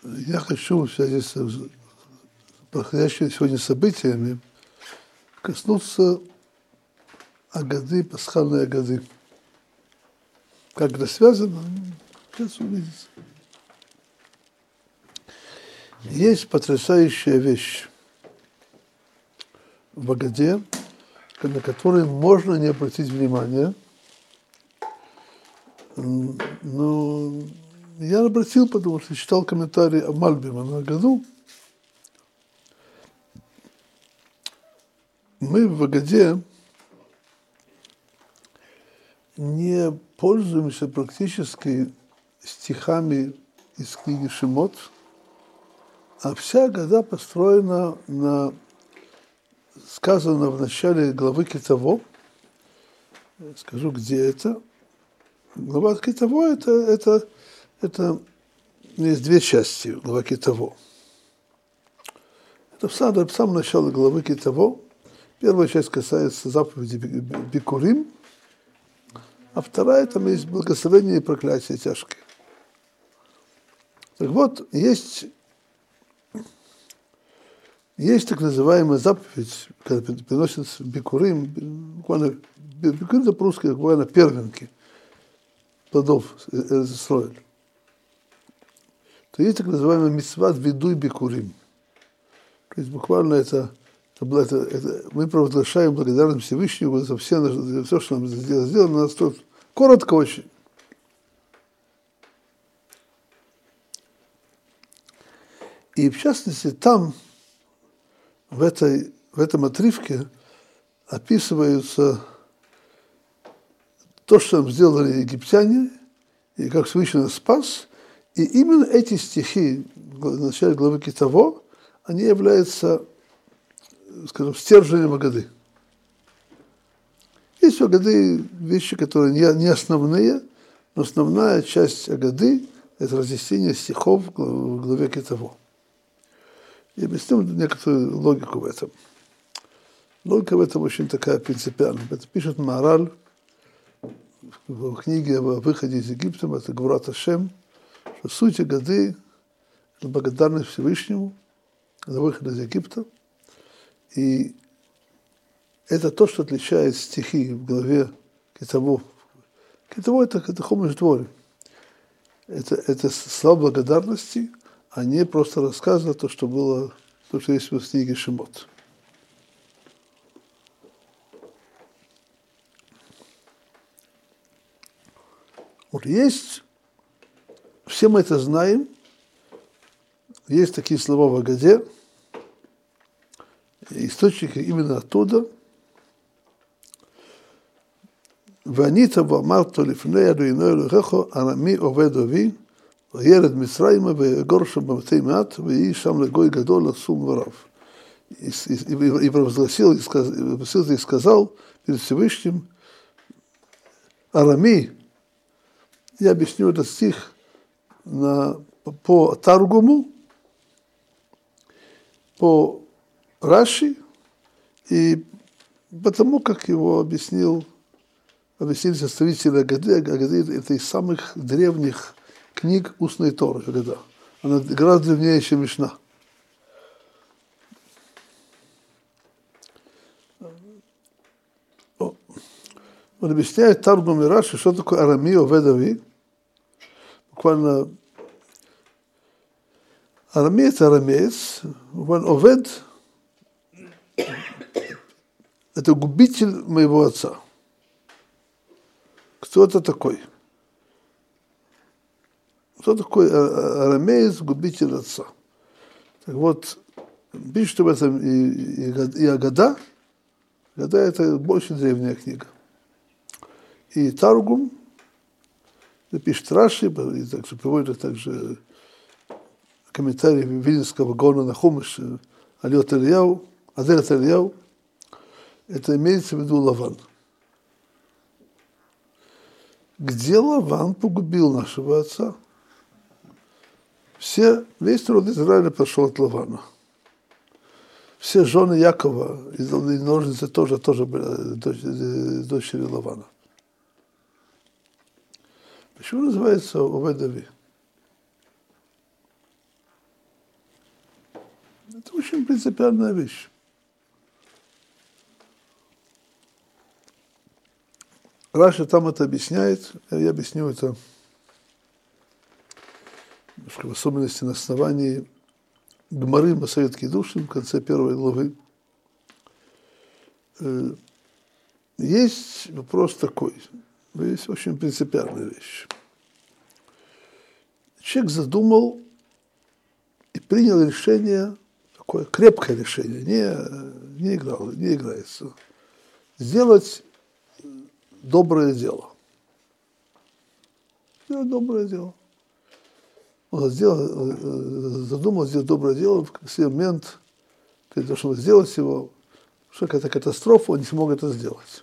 Я хочу в связи с происходящими сегодня событиями коснуться Агады, пасхальной Агады. Как это связано, сейчас увидите. Есть потрясающая вещь в Агаде, на которую можно не обратить внимания. Но я обратил, потому что читал комментарии о Мальбима на Агаду. Мы в Агаде не пользуемся практически стихами из книги Шемот, а вся Агада построена на, сказано в начале главы Китово. Скажу, где это. Глава Китово это есть две части глава Китово. Это в самом начале главы Китово. Первая часть касается заповеди Бикурим, а вторая там есть благословение и проклятие тяжкие. Так вот, есть так называемая заповедь, когда приносится Бикурим, буквально, Бикурим это по-русски, буквально первенки плодов Израиля. То есть так называемая мицват видуй Бикурим. То есть буквально это мы провозглашаем благодарность Всевышнему за все, что нам сделано, нас тут коротко очень. И в частности там, в этом отрывке описываются то, что нам сделали египтяне, и как Всевышний нас спас. И именно эти стихи в начале главы Китово, они являются, скажем, стержнем Агады. Есть у Агады вещи, которые не основные, но основная часть Агады – это разъяснение стихов в главе Китово. И объясним некоторую логику в этом. Логика в этом очень такая принципиальная. Это пишет Маораль в книге о выходе из Египта, это Гвурат Ашем, что суть Агады – это благодарность Всевышнему за выход из Египта. И это то, что отличает стихи в главе Китово. Китово – это хумаш дворе. Это слова благодарности, а не просто рассказы о том, что было, то, что есть в книге Шемот. Вот есть, все мы это знаем, есть такие слова в Агаде, источники именно оттуда. ואנית ואמרת לפני אדוני אלוהיך ארמי עובד אבי וירד מצרימה ויגור שם במתי מעט ויהי שם לגוי גדול עצום ורב. И провозгласил и сказал перед Всевышним: Арами, я объясню этот стих по Таргуму, по Раши и потому, как его объяснили составители Агады. Агады – это из самых древних книг устной Торы. Агада. Она гораздо древнее, чем Мишна. Он объясняет Таргум и Раши, что такое Арами Овед Ави. Буквально Арами – это арамеец, Овед – это губитель моего отца. Кто это такой? Кто такой арамеец, губитель отца? Так вот, пишет об этом и Агада. Агада – это больше древняя книга. И Таргум, пишет Раши, и также приводит также комментарии Вильнинского Гаона на Хумаш, Алиот Ильяу, Адерет Ильяу. Это имеется в виду Лаван. Где Лаван погубил нашего отца? Весь народ Израиля пошел от Лавана. Все жены Якова и ножницы тоже были дочери Лавана. Почему называется Овед Ави? Это очень принципиальная вещь. Раши там это объясняет, я объясню это в особенности на основании Гмары Масаэт Кидушин в конце первой главы. Есть вопрос такой, есть очень принципиальная вещь. Человек задумал и принял решение, такое крепкое решение, не играется, сделать доброе дело. Сделать доброе дело. Он задумал сделать доброе дело в какой-то момент, перед тем, чтобы сделать его, что какая-то катастрофа, он не смог это сделать.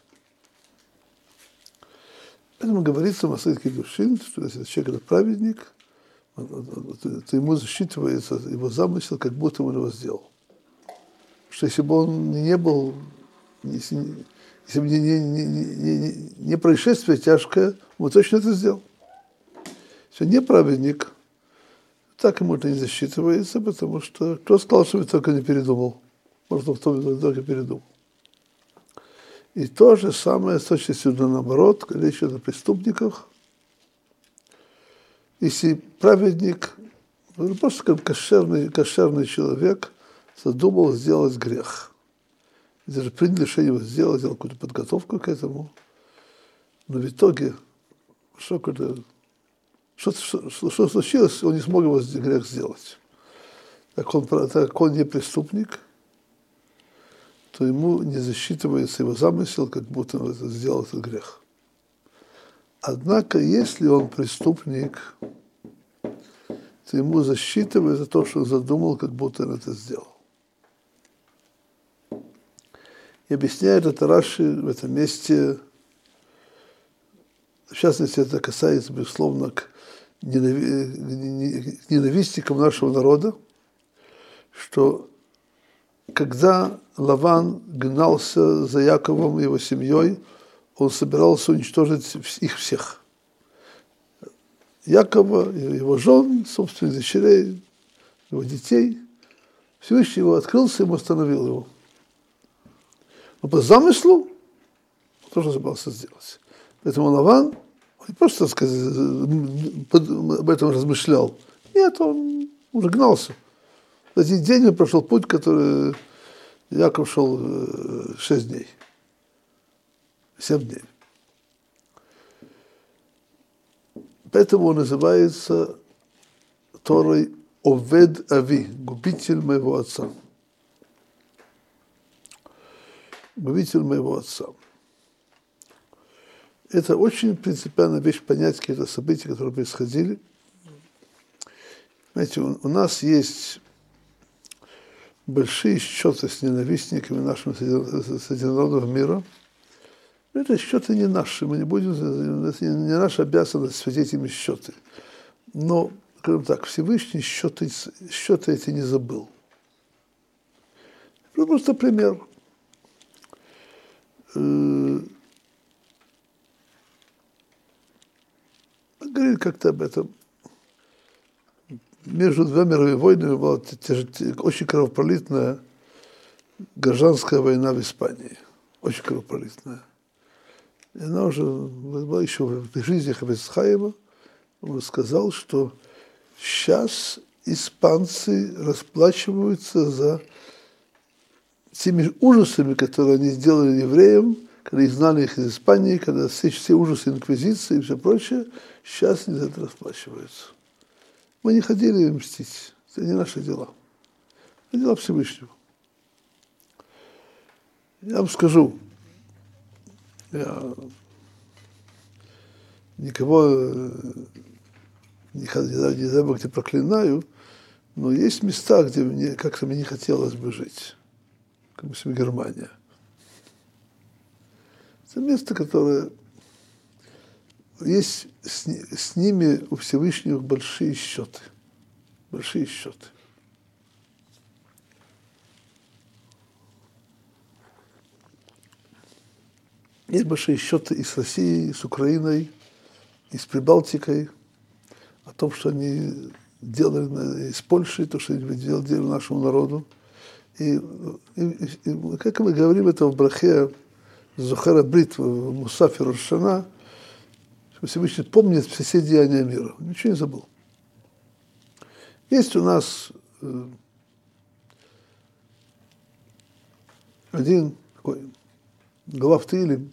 Поэтому говорится в Масаэт Кидушин, что если человек это праведник, то ему засчитывается его замысел, как будто он его сделал. Что если бы он не был, если бы не происшествие тяжкое, он точно это сделал. Если он не праведник, так ему это не засчитывается, потому что кто сказал, что он только не передумал? Может, он только передумал. И то же самое с точки зрения наоборот, когда речь идет о преступниках. Если праведник, просто как кошерный человек, задумал сделать грех, и даже принял решение его сделать, сделал какую-то подготовку к этому, но в итоге, что случилось, он не смог его грех сделать. Так как он не преступник, то ему не засчитывается его замысел, как будто он сделал этот грех. Однако, если он преступник, то ему засчитывается то, что он задумал, как будто он это сделал. И объясняет это Раши в этом месте, в частности, это касается, безусловно, к ненавистникам нашего народа, что когда Лаван гнался за Яковом и его семьей, он собирался уничтожить их всех. Якова, его жен, собственных дочерей, его детей. Всевышний его открылся, ему остановил его. Но по замыслу он тоже собирался сделать. Поэтому Лаван не просто об этом размышлял. Нет, он уже гнался. За один день он прошел путь, который Яков шел 6 дней. 7 дней. Поэтому он называется Торой Овед Ави, губитель моего отца. Губитель моего отца. Это очень принципиальная вещь понять какие-то события, которые происходили. Знаете, у нас есть большие счеты с ненавистниками нашего среди народов мира. Это счеты не наши, мы не будем, это не наша обязанность сводить ими счеты. Но, скажем так, Всевышний счеты эти не забыл. Это просто пример. Говорили как-то об этом. Между двумя мировыми войнами была очень кровопролитная гражданская война в Испании. Очень кровопролитная. И она уже была еще в жизни Хафец Хаима. Он сказал, что сейчас испанцы расплачиваются за теми ужасами, которые они сделали евреям, когда изгнали их из Испании, когда все ужасы инквизиции и все прочее, сейчас они за это расплачиваются. Мы не хотели мстить, это не наши дела. Это дела Всевышнего. Я вам скажу, я никого не дай Бог не проклинаю, но есть места, где мне как-то не хотелось бы жить. Как, допустим, Германия. Это место, которое есть с ними у Всевышнего большие счеты. Большие счеты. Есть большие счеты и с Россией, и с Украиной, и с Прибалтикой, о том, что они делали из Польши, то, что делали нашему народу. И как мы говорим это в брахе Зохара Брит, в Мусафе Рош ха-Шана, что Всевышний помнит все деяния мира. Ничего не забыл. Есть у нас один такой глава в Тилим,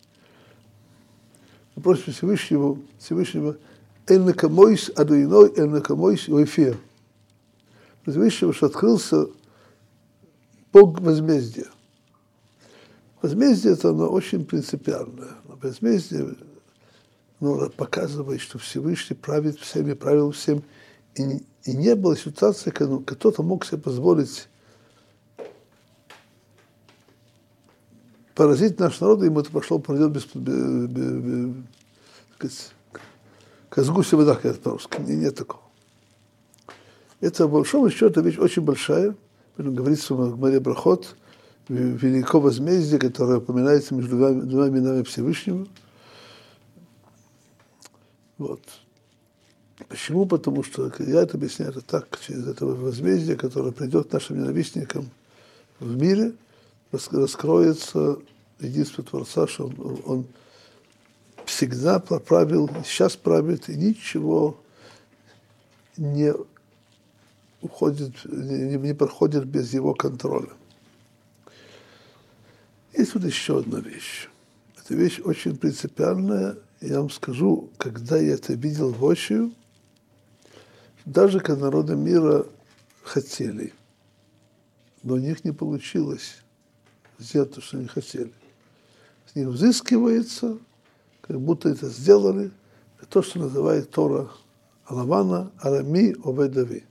просит Всевышнего «Эль накамойс адуиной, эль накамойс уэфия». Всевышнего, что открылся Бог возмездия. Возмездие это оно очень принципиальное. Возмездие оно показывает, что Всевышний правит всеми, правил всем. И не было ситуации, когда кто-то мог себе позволить поразить наш народ, и ему это пошло, пройдет как с гуся вода, как это по-русски. Нет такого. Это, по большому счету, вещь очень большая. Говорится в Гмаре Брахот, великого возмездия, которое упоминается между двумя именами Всевышнего. Вот. Почему? Потому что я это объясняю это так, через это возмездие, которое придет нашим ненавистникам в мире, раскроется единство Творца, что он всегда правил, сейчас правит, и ничего не уходит, не проходит без его контроля. Есть вот еще одна вещь. Эта вещь очень принципиальная. Я вам скажу, когда я это видел воочию, даже когда народы мира хотели, но у них не получилось сделать то, что они хотели. С них взыскивается, как будто это сделали, то, что называет Тора Алавана, Арами Оведави.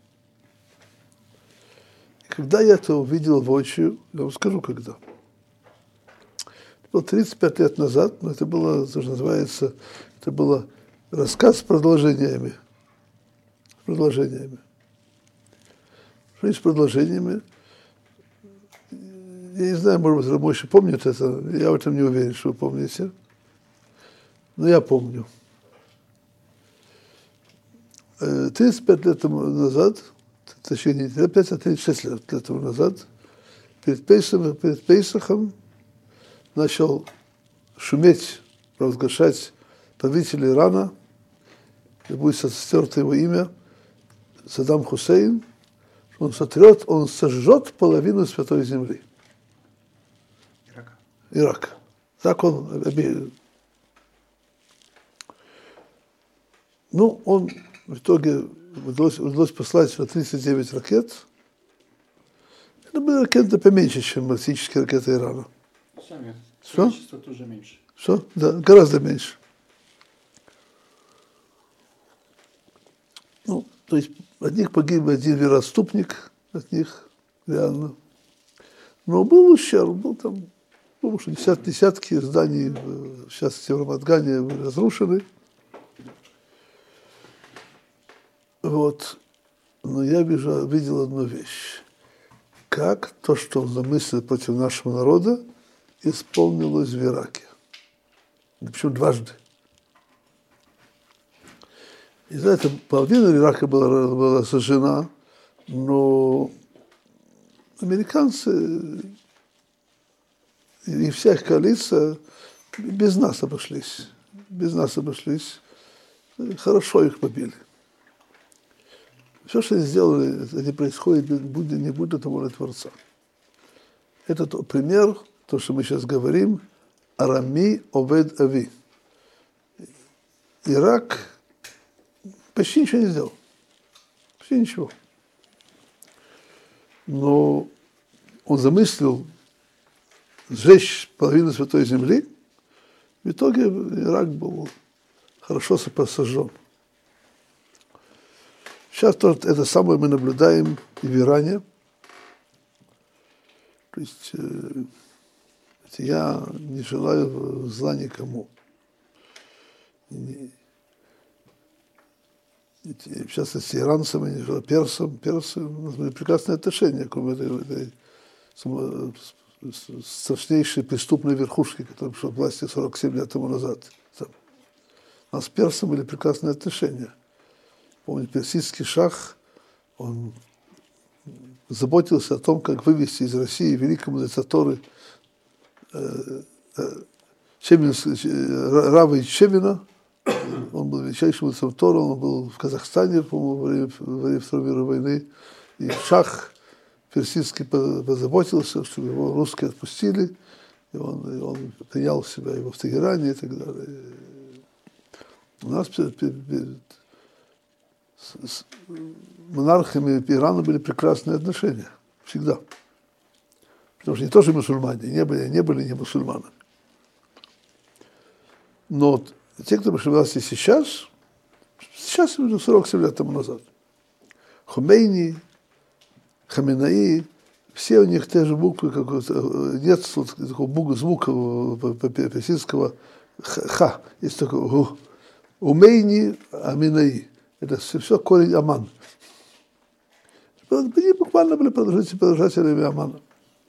И когда я это увидел воочию, я вам скажу, когда. Это было 35 лет назад, но это было, то, что называется, это было рассказ с продолжениями. Жизнь с продолжениями. Я не знаю, может быть, Рамойши помнит это, я в этом не уверен, что вы помните. Но я помню. 35 лет назад, точнее, не 35, а 36 лет тому назад, перед Пейсахом начал шуметь, провозглашать правитель Ирана, и будет стерто его имя, Саддам Хусейн, что он сожжет половину Святой Земли. Ирак. Так он объявил. Ну, он в итоге удалось послать на 39 ракет. Это были ракеты поменьше, чем баллистические ракеты Ирана. Сами Что? количество тоже меньше. Что? Да, гораздо меньше. Ну, то есть от них погиб один вероотступник, от них реально. Но был ущерб, был там, потому что десятки зданий, сейчас в Рамадгане, разрушены. Вот. Но я видел одну вещь. Как то, что он замыслил против нашего народа, исполнилось в Ираке. Причем дважды. И за это половина Ирака была сожжена, но американцы и вся их коалиция без нас обошлись. Хорошо их побили. Все, что они сделали, это не происходит, не будет это воля Творца. Это пример, то, что мы сейчас говорим, Арами Овед Ави. Ирак почти ничего не сделал. Почти ничего. Но он замыслил сжечь половину Святой Земли. В итоге Ирак был хорошо сожжен. Сейчас это самое мы наблюдаем и в Иране. То есть я не желаю зла никому. В частности, иранцам, я не желаю персам. Персы, у нас были прекрасные отношения к этой страшнейшей преступной верхушке, которая пришла к власти 47 лет тому назад. У нас с персом были прекрасные отношения. помните, персидский шах, он заботился о том, как вывести из России великого мудреца Торы Рава Ичемина. Он был величайшим мудрецом Торы, он был в Казахстане, по-моему, во время Второй мировой войны. И шах персидский позаботился, чтобы его русские отпустили, и он принял себя его в Тегеране и так далее. У нас с монархами Ирана были прекрасные отношения, всегда. Потому что они тоже мусульмане, не были не мусульманами. Но те, кто пришли к власти сейчас уже 47 лет тому назад, Хомейни, Хаменаи, все у них те же буквы, нет такого звука персидского ха, есть такой гу. Умейни, Аминаи. Это все корень Аман. Они буквально были продолжателями Амана.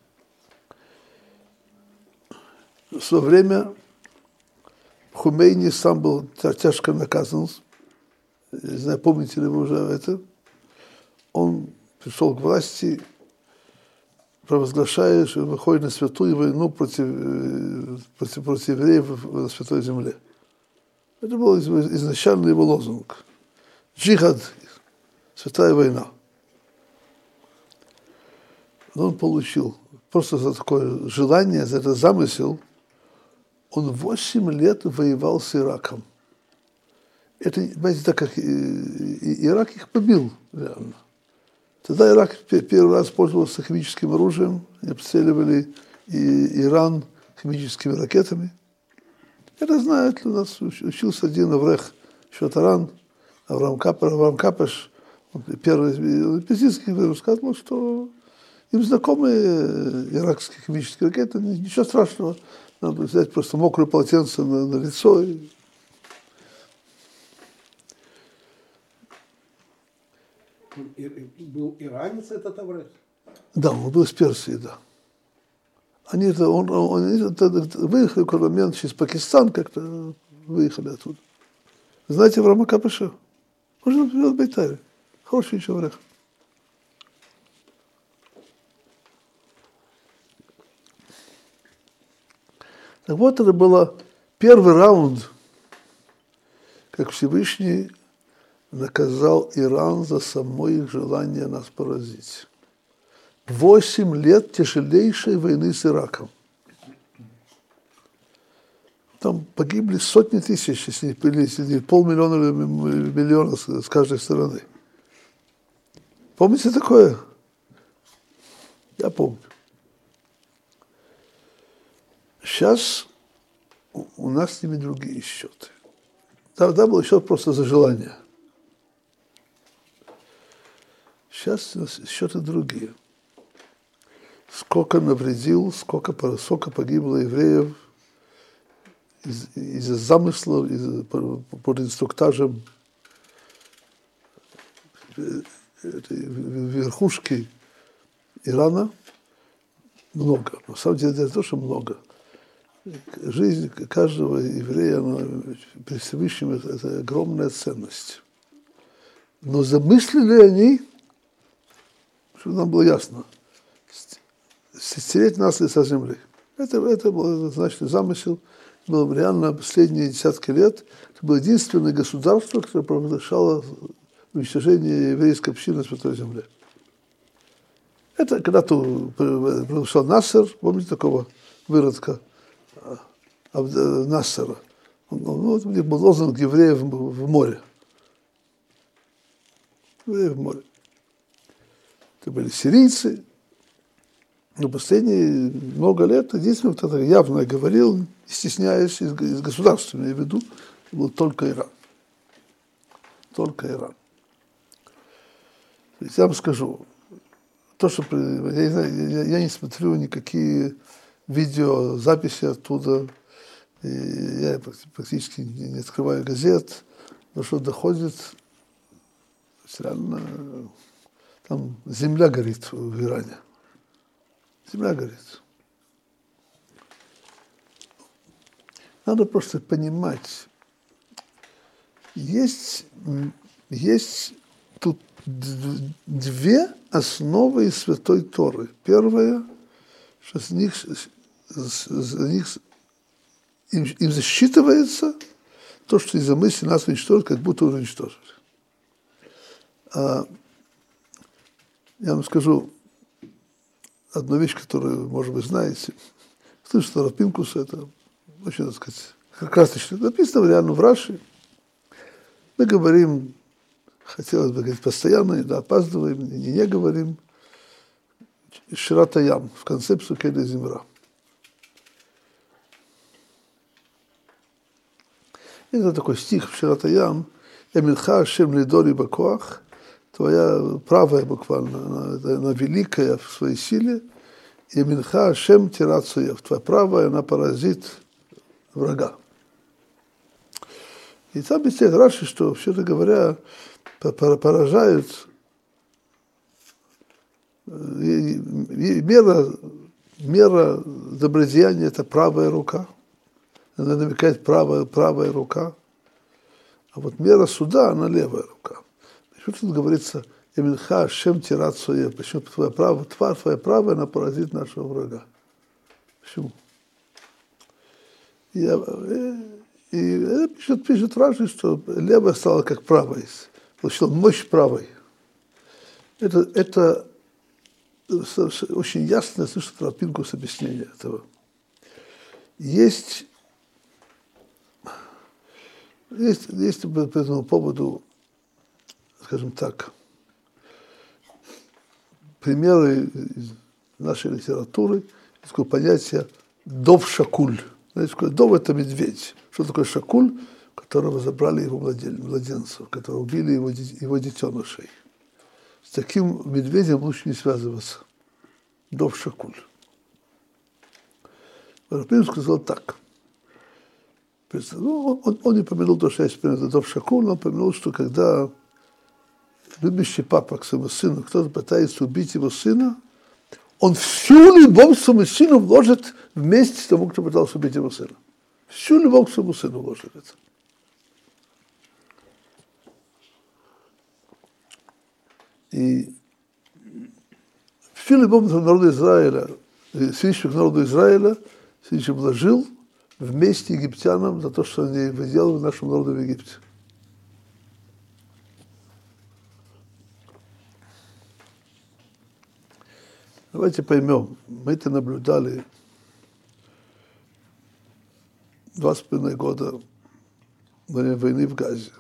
В свое время Хумейни сам был тяжко наказан. Не знаю, помните ли вы уже это. Он пришел к власти, провозглашая, что выходит на святую войну против евреев на Святой Земле. Это был изначально его лозунг. Джихад, святая война. Но он получил просто за такое желание, за этот замысел, он 8 лет воевал с Ираком. Это, знаете, так как Ирак их побил, реально. Тогда Ирак первый раз пользовался химическим оружием, они обстреливали Иран химическими ракетами. Это знает, у нас учился один Аврех Шватаран, Авраам Капеш, первый персидский рассказывал, что им знакомы иракские химические ракеты, ничего страшного, надо взять просто мокрое полотенце на лицо. Был иранец этот Аврех? Да, он был из Персии, да. Они выехали в какой момент через Пакистан, как-то выехали оттуда. Знаете Авраама Капеша? Он живет в Бейтаре. Хороший человек. Так вот, это был первый раунд, как Всевышний наказал Иран за само их желание нас поразить. 8 лет тяжелейшей войны с Ираком. Там погибли сотни тысяч, если не 500 000 или миллиона с каждой стороны. Помните такое? Я помню. Сейчас у нас с ними другие счеты. Тогда был счет просто за желание. Сейчас счеты другие. Сколько навредил, сколько погибло евреев из-за замыслов, под инструктажем верхушки Ирана. Много. На самом деле это тоже много. Жизнь каждого еврея, она при Всевышнем это огромная ценность. Но замыслили они, чтобы нам было ясно, стереть нас с лица земли. Это был значительный замысел. Было реально последние десятки лет. Это было единственное государство, которое провозглашало уничтожение еврейской общины на Святой Земле. Это когда-то провозглашал Нассер, помните такого выродка Нассера? У них был лозунг евреев в море. Евреев в море. Это были сирийцы. Но последние много лет единственное, кто явно говорил, не стесняясь, из государства, я имею в виду, был только Иран. Только Иран. То есть я вам скажу, то, что я не смотрю никакие видеозаписи оттуда, я практически не открываю газет, но что доходит, реально там земля горит в Иране. Земля горит. Надо просто понимать, есть есть тут две основы из Святой Торы. Первое, что им засчитывается то, что из-за мысли нас уничтожили, как будто уже уничтожили. Я вам скажу одну вещь, которую, может быть, знаете. Слышите, что Рав Пинкус, это очень, так сказать, красочно. Написано реально в Раши. Мы говорим, хотелось бы говорить постоянно, иногда опаздываем, не говорим. Шират Аям, в конце Псукей Земра. Это такой стих в Шират Аям. Эмилха Ашем лидори бакоах. Твоя правая буквально, она великая в своей силе. Эмилха Ашем тират суев. Твоя правая, она поразит врага. И там объясняет Раши, что, вообще-то говоря, поражают мера добродеяния – это правая рука. Она намекает правая рука. А вот мера суда – она левая рука. Почему тут говорится «Эминха Ашем тират суев»? Почему твоя правая, она поразит нашего врага? Почему? И пишет Раши, что левая стала как правой, получила мощь правой. Это очень ясно слышит Рав Пинкус объяснение этого. Есть по этому поводу, скажем так, примеры из нашей литературы, такое понятие «дов шакуль». Знаете, дов – это медведь. Что такое шакуль? Которого забрали его младенцев, которые убили его детенышей. С таким медведем лучше не связываться. Дов шакуль. Рав Пинкус сказал так. Он не помянул то, что есть пример дов шакуль, но он помянул, что когда любящий папа к своему сыну, кто-то пытается убить его сына, он всю любовь к своему сыну вложит вместе с тому, кто пытался убить его сына. Всю любовь к своему сыну вложит это. И всю любовь к народу Израиля, Всевышний к народу Израиля, Всевышний вложил вместе египтянам за то, что они сделали нашему народу в Египте. Давайте поймем, мы это наблюдали 2,5 года во время войны в Газе.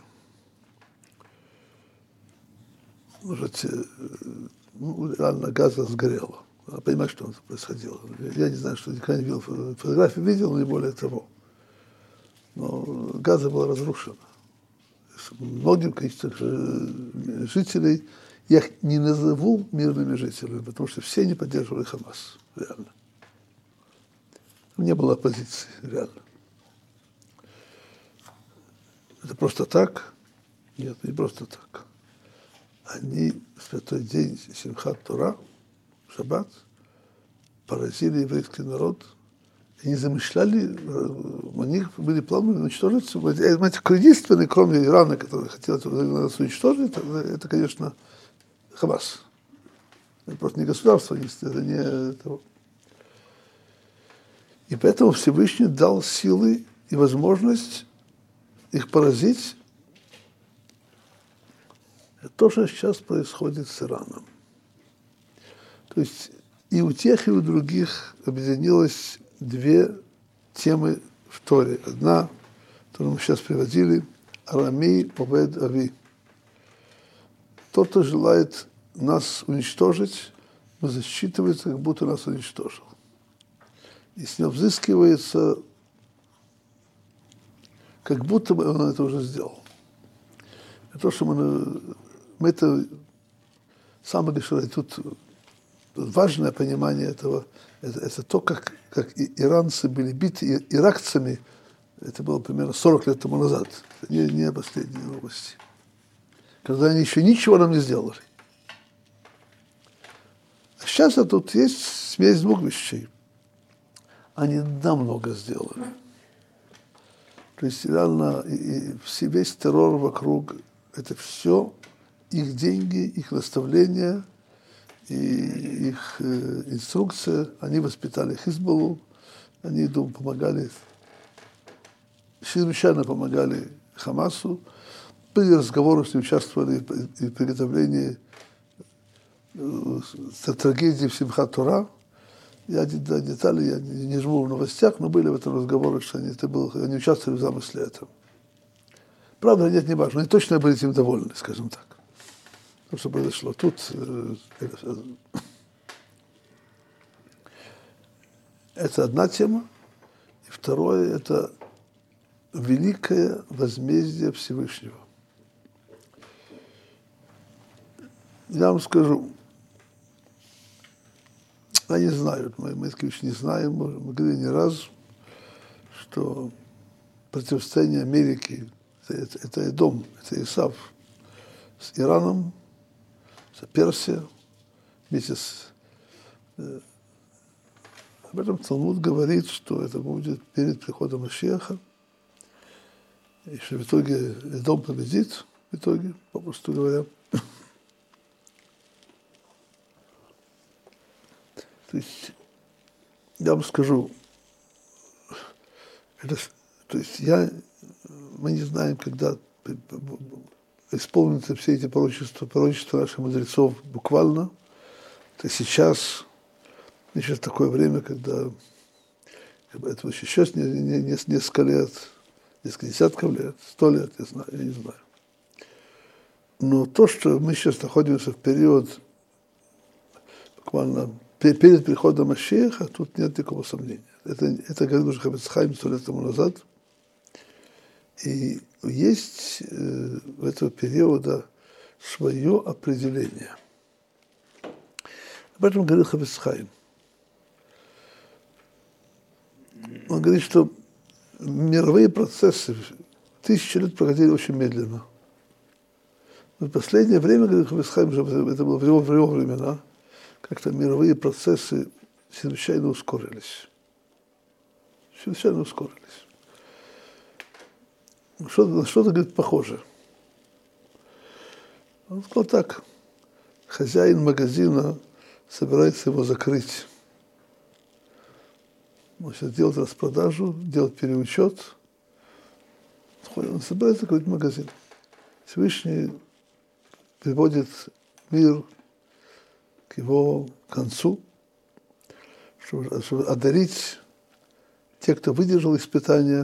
Может, реально Газа сгорела. Понимаешь, что происходило? Я не знаю, что никогда не видел. Фотографии видел, но не более того. Но Газа была разрушена. Многим количеством жителей, я их не назову мирными жителями, потому что все они поддерживали Хамас, реально. Не было оппозиции, реально. Это просто так? Нет, не просто так. Они в святой день Симхат Тора, Шаббат, поразили еврейский народ. Они замышляли, у них были планы уничтожить. Единственный, кроме Ирана, который хотел нас уничтожить, это, конечно, Хамас. Это просто не государство, это не того. И поэтому Всевышний дал силы и возможность их поразить. Это то, что сейчас происходит с Ираном. То есть и у тех, и у других объединилось две темы в Торе. Одна, которую мы сейчас приводили, Арами Овед Ави. Тот, кто желает нас уничтожить, но засчитывается, как будто нас уничтожил. И с ним взыскивается, как будто бы он это уже сделал. И то, что мы это самое большое, тут важное понимание этого, это то, как иранцы были биты иракцами, это было примерно 40 лет тому назад, это не последние новости, когда они еще ничего нам не сделали. А сейчас тут есть смесь двух вещей. Они намного сделали. То есть реально весь террор вокруг это все их деньги, их наставления, и их инструкция. Они воспитали Хизбаллу, они, думаю, помогали, чрезвычайно помогали Хамасу. Были разговоры, что участвовали в приготовлении трагедии в Симхат Тора. Я детали я не живу в новостях, но были в этом разговоры, что они участвовали в замысле этого. Правда, нет, не важно. Они точно были этим довольны, скажем так. То, что произошло тут, это одна тема. И второе, это великое возмездие Всевышнего. Я вам скажу, я не знаю, мы не знаем, мы говорили не раз, что противостояние Америки, это Эдом, это Исав, с Ираном, с Персией, вместе с... Об этом Талмуд говорит, что это будет перед приходом Машиаха, и что в итоге Эдом победит, в итоге, попросту говоря. То есть, я вам скажу, мы не знаем, когда исполнятся все эти пророчества наших мудрецов буквально. Это сейчас такое время, когда это еще несколько лет, несколько десятков лет, 100 лет, я не знаю. Но то, что мы сейчас находимся в период буквально перед приходом Машиаха, тут нет никакого сомнения. Это говорил уже Хафец Хаим 100 лет тому назад. И есть в этого периода свое определение. Об этом говорил Хафец Хаим. Он говорит, что мировые процессы 1000 лет проходили очень медленно. Но в последнее время, говорит Хафец Хаим, это было в его времена, как-то мировые процессы чрезвычайно ускорились. Чрезвычайно ускорились. Что-то, говорит, похоже. Он сказал так. Хозяин магазина собирается его закрыть. Он сейчас делает распродажу, делает переучет. Он собирается закрыть магазин. Всевышний приводит мир к его концу, чтобы одарить тех, кто выдержал испытания,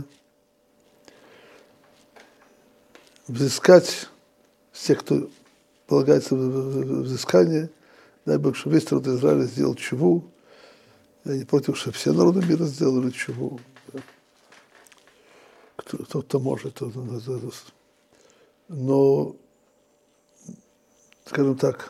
взыскать тех, кто полагается в взыскание. Дай Бог, чтобы весь народ Израиля сделал чуву. Я не против, чтобы все народы мира сделали чуву. Кто может. Но, скажем так,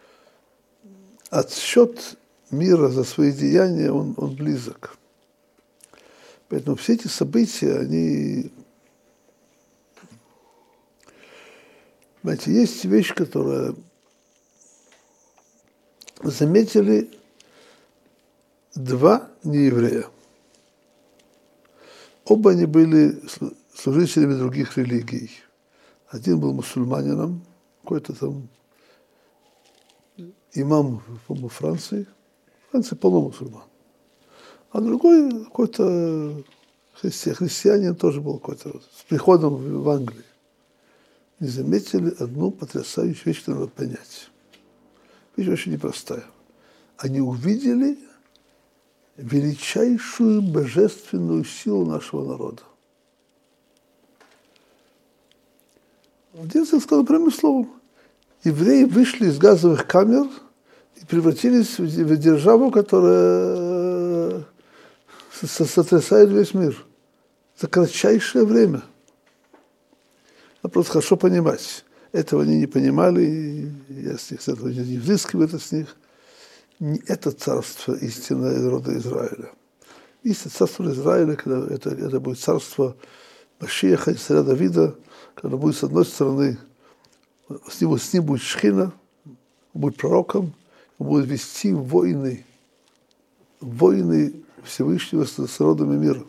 отсчет мира за свои деяния, он близок. Поэтому все эти события, они... Знаете, есть вещь, которую заметили два нееврея. Оба они были служителями других религий. Один был мусульманином, какой-то там имам, по-моему, Франции. Франция полно мусульман. А другой какой-то христианин тоже был какой-то, с приходом в Англию. Не заметили одну потрясающую вещь, которую надо понять. Вещь очень непростая. Они увидели величайшую божественную силу нашего народа. Один сказал прямым словом. Евреи вышли из газовых камер и превратились в державу, которая сотрясает весь мир за кратчайшее время. Надо просто хорошо понимать. Этого они не понимали, и я с них с этого не взыскиваю это с них. Не это царство истинное из рода Израиля. Истинное царство Израиля, когда это будет царство Машиаха, царя Давида, когда будет с одной стороны, с ним будет Шхина, он будет пророком, он будет вести войны Всевышнего с народами мира.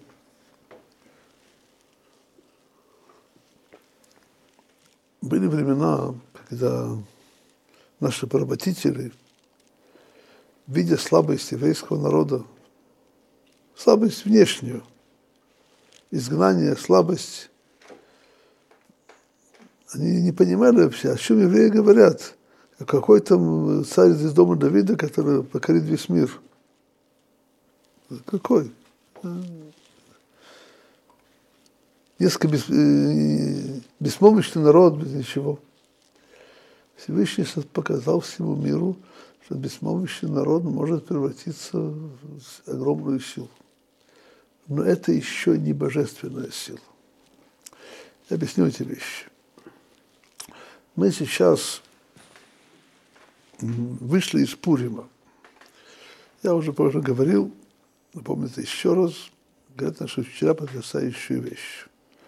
Были времена, когда наши поработители, видя слабость еврейского народа, слабость внешнюю, изгнание, слабость, они не понимали вообще, о чем евреи говорят. Какой там царь из дома Давида, который покорит весь мир. Какой? Несколько беспомощный народ, без ничего. Всевышний показал всему миру, что беспомощный народ может превратиться в огромную силу. Но это еще не божественная сила. Я объясню эти вещи. Мы сейчас вышли из Пурима. Я уже позже говорил, напомню это еще раз, говорят наши вчера потрясающую вещь.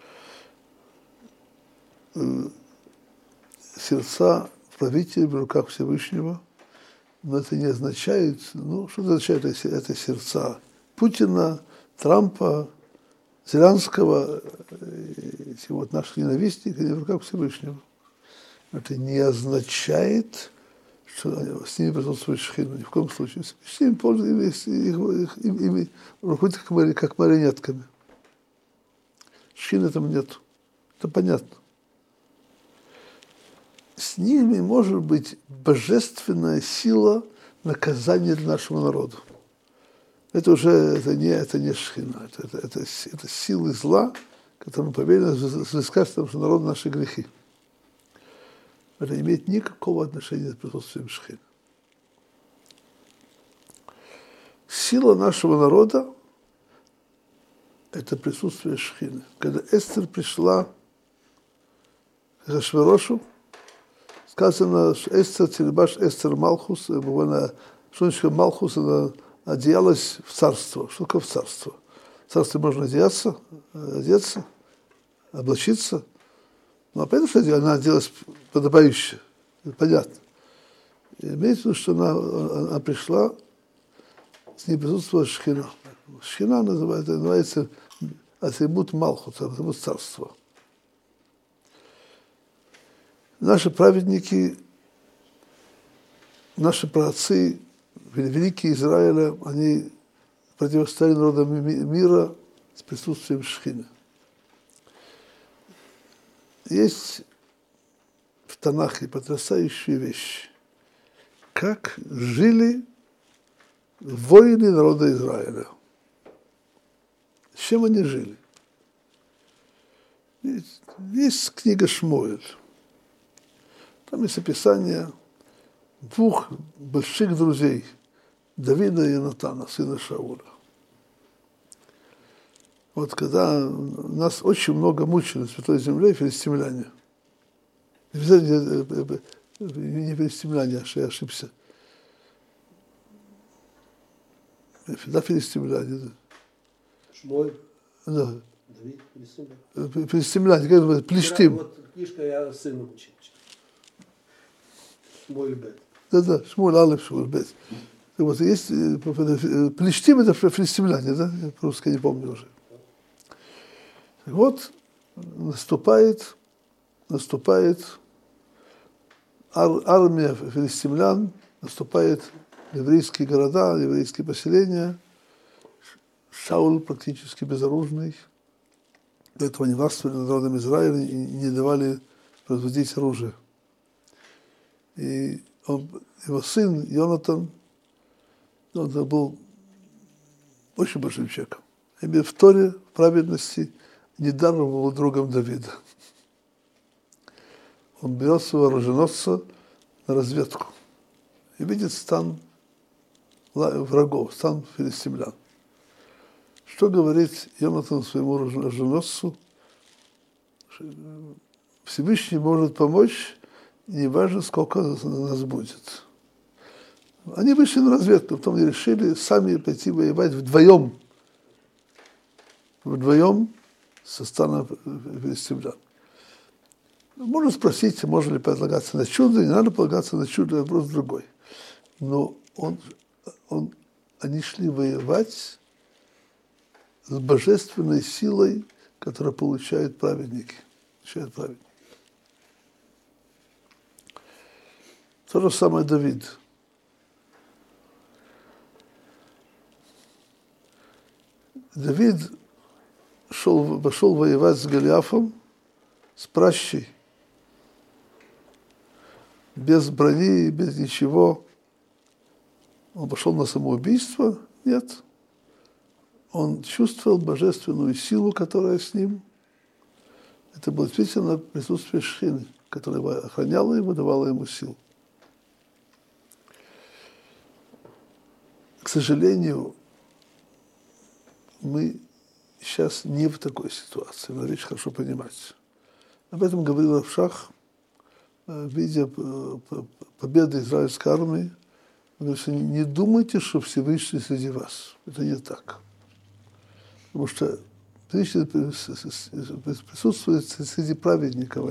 Сердца правителей в руках Всевышнего, но это не означает, что это означает, это сердца Путина, Трампа, Зеленского, эти вот наших ненавистников, они в руках Всевышнего. Это не означает, что с ними присутствует шхина, ни в коем случае. С ними пользуются, ими руководят как марионетками. Шхины там нет. Это понятно. С ними может быть божественная сила наказания для нашего народа. Это уже это не шхина, это силы зла, которым повелено взыскать с нашего народа наши грехи. Это не имеет никакого отношения с присутствием шхины. Сила нашего народа – это присутствие шхины. Когда Эстер пришла к Ахашверошу, сказано, что Эстер, Телебаш, Эстер Малхус, буквально, что Малхус, она одеялась в царство. Что такое в царство? В царстве можно одеться, облачиться. Но опять же, она оделась подобающе. Это понятно. И имеется в виду, что она пришла, с ней присутствовала шхина. Шхина называется атрибут Малхус, атрибут царства. Наши праведники, наши праотцы, великие Израиля, они противостояли народам мира с присутствием шхины. Есть в Танахе потрясающие вещи. Как жили воины народа Израиля. С чем они жили? Есть книга Шмуэль. Там есть описание двух больших друзей, Давида и Йонатана, сына Шауля. Вот когда нас очень много мучили на Святой Земле филистимляне. Не филистимляне, я ошибся. Да, филистимляне. Да. Шмуэль. Да. Давид, филистимляне. Филистимляне, как это, Плештим. Вот книжка я сыну учил. Шмуэль Бет. Да, Шмуэль Алеф, Шмуэль Бет. Вот есть Плештим, это филистимляне, да? Я по-русски не помню уже. Вот наступает армия филистимлян, наступает еврейские города, еврейские поселения. Шауль практически безоружный. До этого они властвовали над народом Израиля и не давали производить оружие. И его сын Йонатан, он был очень большим человеком. И в Торе, в праведности, недаром был другом Давида. Он берет своего оруженосца на разведку и видит стан врагов, стан филистимлян. Что говорит Йонатан своему оруженосцу? Всевышний может помочь, не важно, сколько нас будет. Они вышли на разведку, потом они решили сами пойти воевать вдвоем со станом филистимлян. Можно спросить, можно ли полагаться на чудо, не надо полагаться на чудо, вопрос другой. Но они шли воевать с божественной силой, которую получают праведники. То же самое Давид. Давид пошел воевать с Голиафом с пращей, без брони, без ничего. Он пошел на самоубийство? Нет. Он чувствовал божественную силу, которая с ним. Это было действительно присутствие Шхины, которая охраняла его, давала ему силу. К сожалению, мы сейчас не в такой ситуации, надо вещь хорошо понимать. Об этом говорил Равшах, видя победы израильской армии. Он говорит, что не думайте, что Всевышний среди вас. Это не так. Потому что Всевышний присутствует среди праведников,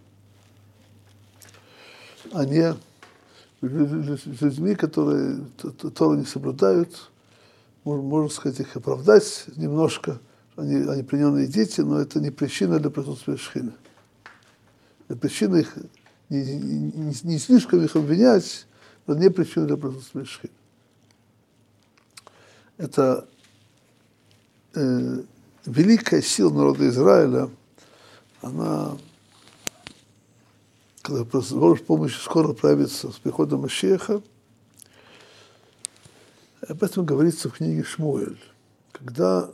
а не людьми, которые Тору не соблюдают. Можно сказать, их оправдать немножко. Они плененные дети, но это не причина для присутствия Шхины. Это причина их, не слишком их обвинять, но не причина для присутствия Шхины. Это великая сила народа Израиля, она, когда Божья помощь скоро правится с приходом Машиаха, об этом говорится в книге Шмуэль. Когда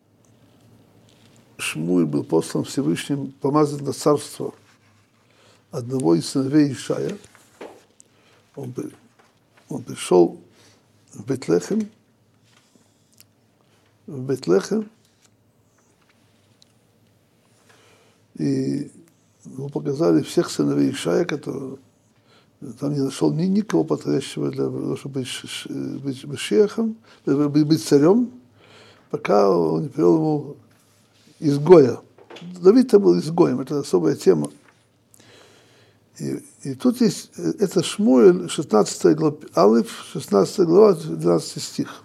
Шмуэль был послан Всевышним помазать на царство одного из сыновей Ишая, он пришел в Бейтлехем, и ему показали всех сыновей Ишая, которые там не нашел никого подходящего для того, чтобы быть Машиахом, быть царем, пока он не привел ему изгоя. Давид-то был изгоем, это особая тема. И тут есть, это Шмуэль, 16 глава, Алиф, 16 глава, 12 стих.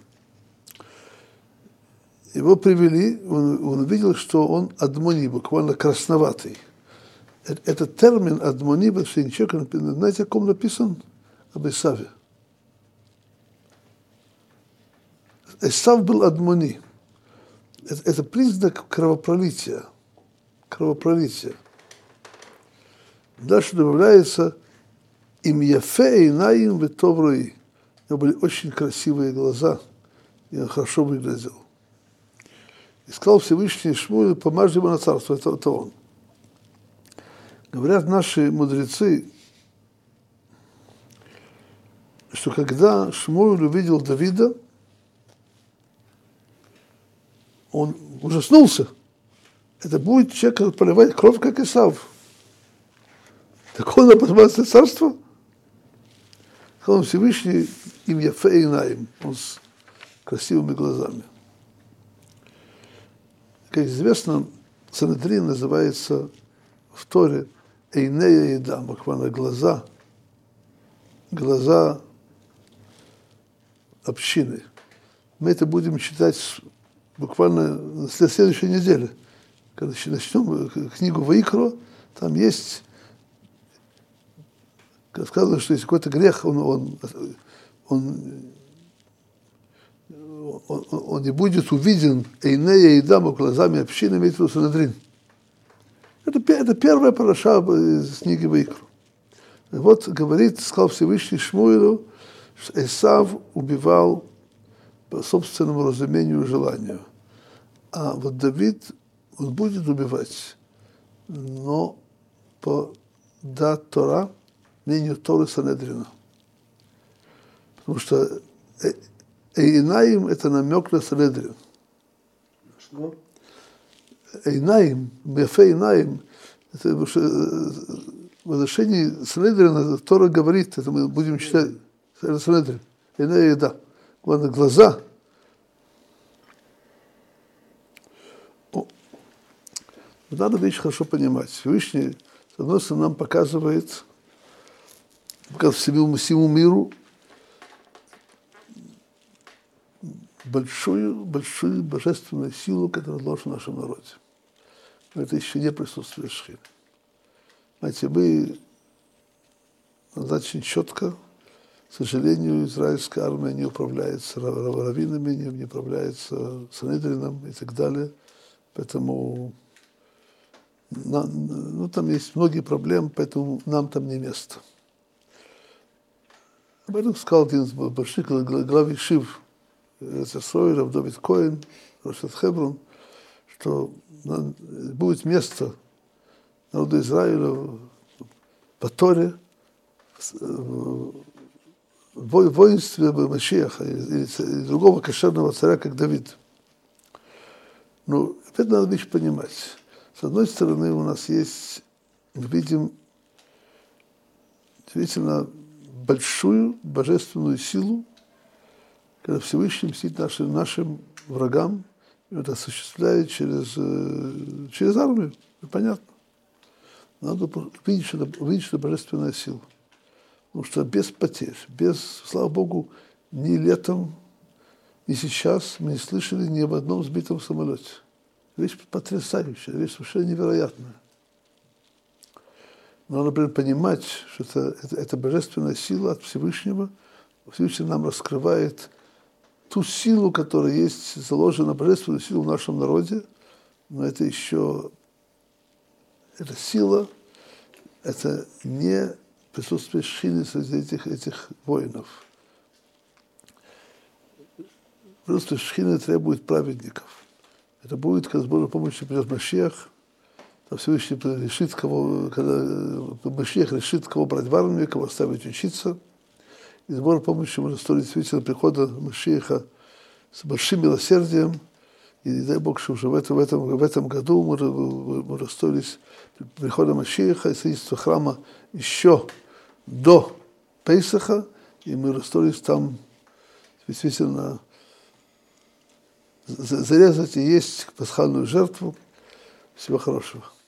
Его привели, он увидел, что он адмони, буквально красноватый. Этот термин адмони, потому человек, знаете, о ком написан? Об Исаве. Исав был адмони. Это признак кровопролития. Дальше добавляется им яфе эйнаим вэтов рои. У него были очень красивые глаза, и он хорошо выглядел. И сказал Всевышний Шмуэлю, помажь его на царство, это он. Говорят наши мудрецы, что когда Шмуэль увидел Давида, он ужаснулся. Это будет человек, который поливает кровь, как Исав. Так он на царство? Он Всевышний им яфе эйнаим, он с красивыми глазами. Как известно, Санедрин называется в Торе эйнея еда, буквально глаза общины. Мы это будем читать буквально на следующей неделе. Когда начнем книгу Ваикро, там есть, сказано, что если какой-то грех, он не будет увиден эйнея еда глазами общины, имеется в виду Санедрин. Это первая параша из книги Ваикро. Вот сказал Всевышний Шмуэлю, что Исав убивал по собственному разумению и желанию. А вот Давид, он будет убивать, но по дат Тора, мнению Торы Санедрина. Потому что Эйнаим – это намек на Санедрин. Что? Эйнаим, Мефе Эйнаим, это потому что в отношении Санедрина Тора говорит, это мы будем читать, Санедрин, Эйнея еда, глаза. Надо вещь хорошо понимать. Всевышний, с одной стороны, нам показывает всему миру большую божественную силу, которая вложена в нашем народе. Но это еще не присутствие Шхины. Знаете, мы очень четко. К сожалению, израильская армия не управляется раввинами, не управляется Санедрином и так далее. Поэтому там есть многие проблемы, поэтому нам там не место. Об этом сказал один из больших глав ешив Эрец-Исроэль, Рав Довид Коэн, Рошат Хеврон, что будет место народу Израиля по Торе, в воинстве Машиаха или другого кошерного царя, как Давид. Но опять надо вещь понимать. С одной стороны, у нас есть, мы видим действительно большую божественную силу, когда Всевышний мстит нашим врагам, и это осуществляет через армию, понятно. Надо видеть, что это божественная сила. Потому что без потерь, слава Богу, ни летом, ни сейчас мы не слышали ни об одном сбитом самолете. Вещь потрясающая, вещь совершенно невероятная. Но надо понимать, что это божественная сила от Всевышнего. Всевышний нам раскрывает ту силу, которая есть заложена, божественную силу в нашем народе. Но это еще, эта сила, это не присутствие шхины среди этих воинов. Присутствие шхины требует праведников. Это будет, когда с Божьей помощью придет Машиах, там Всевышний решит, когда Машиах решит, кого брать в армию, кого оставить учиться. И с Божьей помощью можно строить действительно прихода Машиаха с большим милосердием. И дай Бог, что уже в этом году мы расстроились прихода Машиаха и строительства храма еще до Пейсаха, и мы расстроились там действительно зарезать и есть пасхальную жертву. Всего хорошего.